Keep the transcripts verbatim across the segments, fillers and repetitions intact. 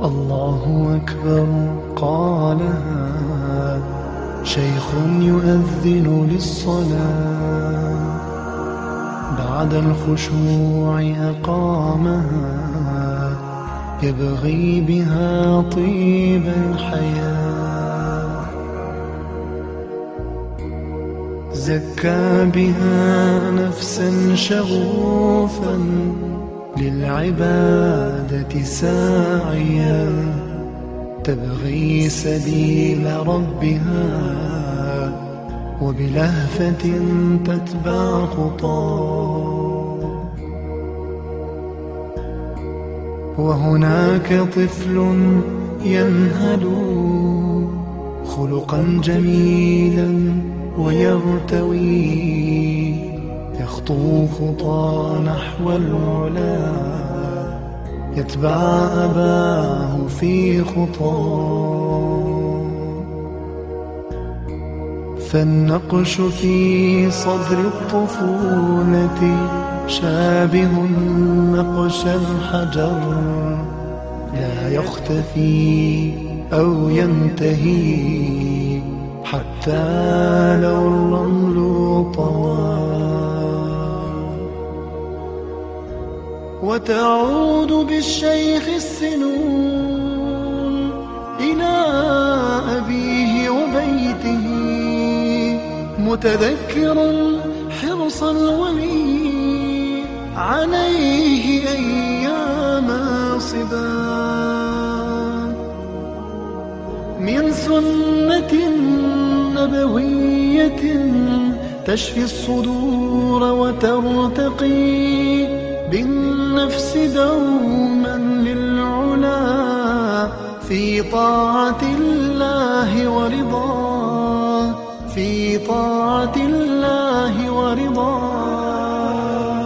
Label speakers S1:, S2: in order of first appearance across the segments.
S1: الله أكبر قالها شيخ يؤذن للصلاة، بعد الخشوع أقامها يبغي بها طيب الحياة، زكى بها نفسا شغوفا للعبادة ساعيا، تبغي سبيل ربها وبلهفة تتبع خطاه. وهناك طفل ينهل خلقا جميلا ويرتوي، يخطو خطى نحو العلا، يتبع أباه في خطاه. فالنقش في صدر الطفولة شابه نقش الحجر، لا يختفي أو ينتهي حتى لو الرمل طوى. وتعود بالشيخ السنون إلى أبيه وبيته، متذكرا حرص الولي عليه أيام صبا، من سنة نبوية تشفي الصدور وترتقي بالنفس دوما للعلا، في طاعة الله ورضاه، في طاعة الله ورضاه.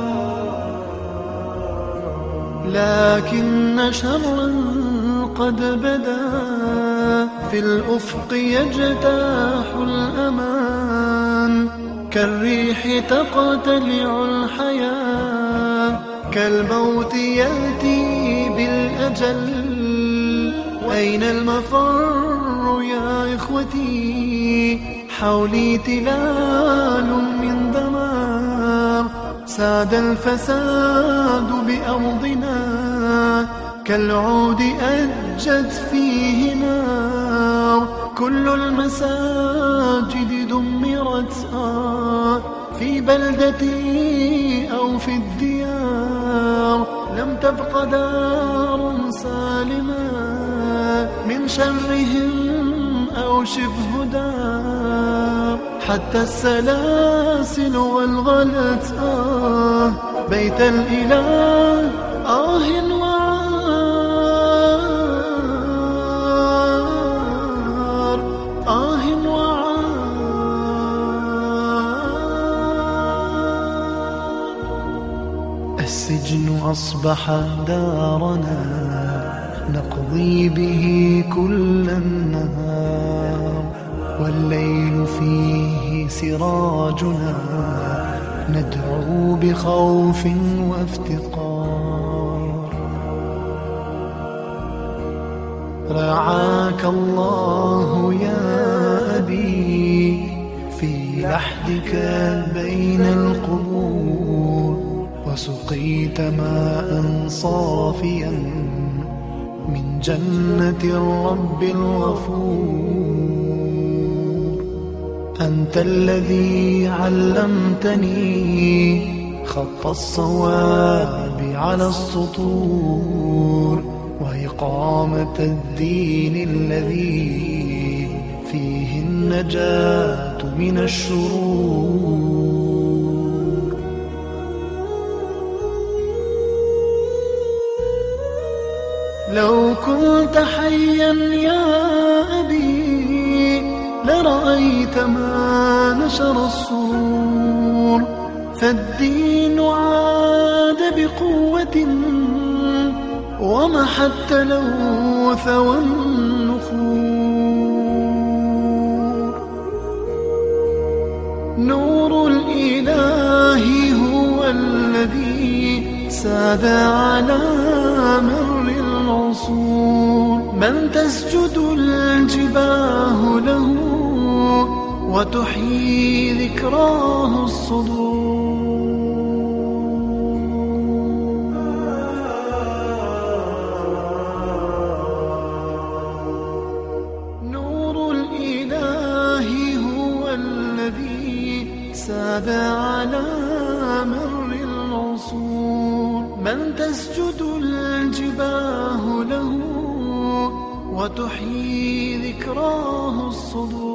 S1: لكن شرا قد بدا في الأفق يجتاح الأمان، كالريح تقتلع الحياة، كالموت يأتي بالأجل. أين المفر يا إخوتي؟ حولي تلال من دمار، ساد الفساد بأرضنا، كالعود أجت فيه نار. كل المساجد دمرت آه في بلدتي أو في الديار، لم تبق دار سالمة من شرهم أو شبه دار، حتى السلاسل والغلت آه بيت الإله آه وعار، آه وعار. السجن أصبح دارنا، نقضي به كل النهار، والليل فيه سراجنا، ندعو بخوف وافتقار. رعاك الله يا أبي في لحدك بين القبور، وسقيت ماء صافيا من جنة الرب الغفور. أنت الذي علمتني خط الصواب على السطور، وإقامة الدين الذي فيه النجاة من الشرور. لو كنت حيا يا أبي لرأيت ما نشر السرور، فالدين عاد بقوة ومحى التلوث والنفور. نور الإله هو الذي ساد على مر العصور، من تسجد الجباه له وتحيي ذكراه الصدور. نور الإله هو الذي ساد على مر العصور. من تسجد الجباه له وتحيي ذكراه الصدور.